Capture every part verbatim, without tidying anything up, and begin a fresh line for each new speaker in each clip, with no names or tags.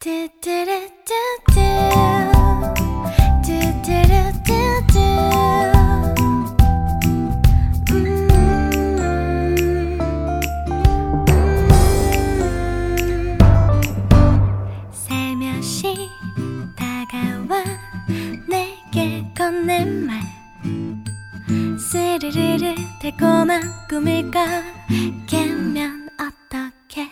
뚜뚜루뚜뚜 뚜뚜루뚜뚜 음, 음. 살며시 다가와 내게 건넨 말 스르르르 달콤한 꿈일까 깨면 어떡해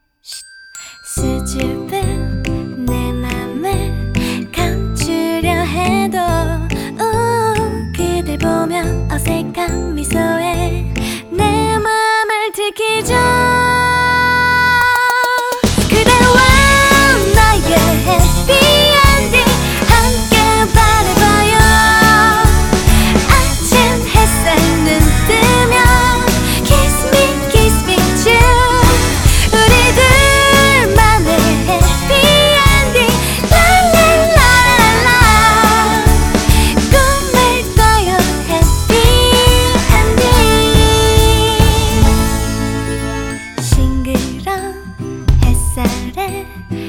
수줍은 내 맘을 감추려 해도 우, 그댈 보면 어색한 미소에 내 맘을 들키죠 그대와 나의 해피엔딩 함께 바라봐요 아침 햇살 눈 뜨면 Kiss me, kiss me too 우리 둘만의 해피엔딩 랄랄라랄라 꿈을 꿔요 해피엔딩 싱그러운 햇살에